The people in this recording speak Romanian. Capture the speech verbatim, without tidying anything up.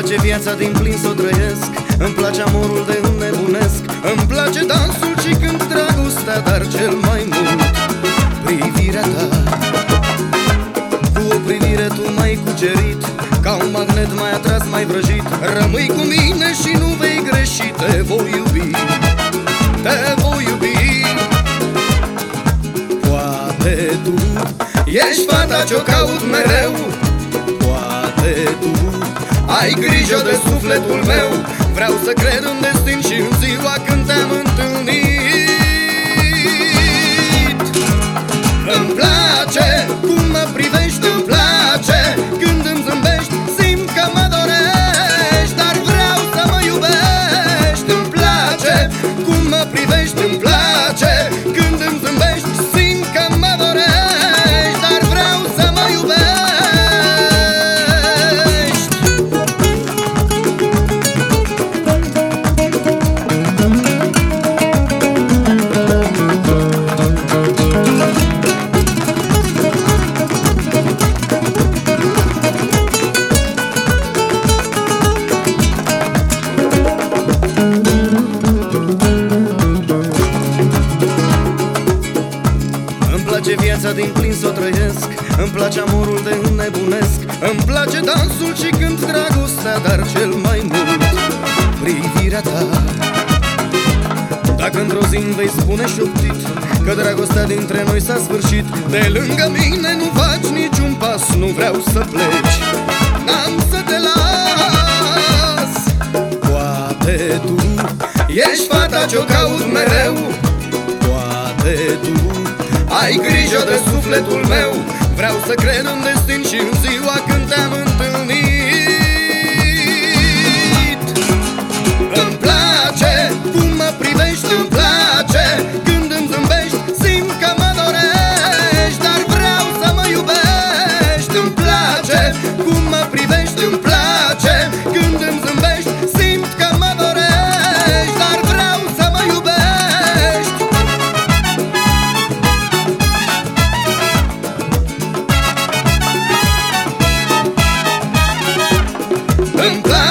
place viața din plin să o trăiesc, îmi place amorul de înnebunesc, îmi place dansul și când dragostea, dar cel mai mult privirea ta. Cu o privire tu m-ai cucerit, ca un magnet m-ai atras, m-ai vrăjit. Rămâi cu mine și nu vei greși, te voi iubi, te voi iubi. Poate tu ești fata ce-o caut mereu, poate tu ai grijă de sufletul meu. Vreau să cred în destin și în ziua când te-am întâlnit. Îmi place cum mă privești, îmi place când îmi zâmbești, simt că mă dorești, dar vreau să mă iubești. Îmi place cum mă privești, îmi place când îmi zâmbești, simt că mă dorești, dar vreau să mă iubești. Îmi place viața din plin să o trăiesc, îmi place amorul de înnebunesc, îmi place dansul și când dragostea, dar cel mai mult privirea ta. Dacă într-o zi îmi vei spune șoptit că dragostea dintre noi s-a sfârșit, de lângă mine nu faci niciun pas, nu vreau să pleci, n-am să te las. Poate tu ești fata ce-o caut mereu, poate tu ai grijă de sufletul meu. Vreau să cred în destin și în ziua când te-am întâlnit. Îmi place cum mă privești, îmi place când îmi zâmbești, simt că mă dorești, dar vreau să mă iubești. Îmi place cum mă privești, îmi place când îmi zâmbești, simt că mă dorești, dar vreau să mă iubești. Îmi place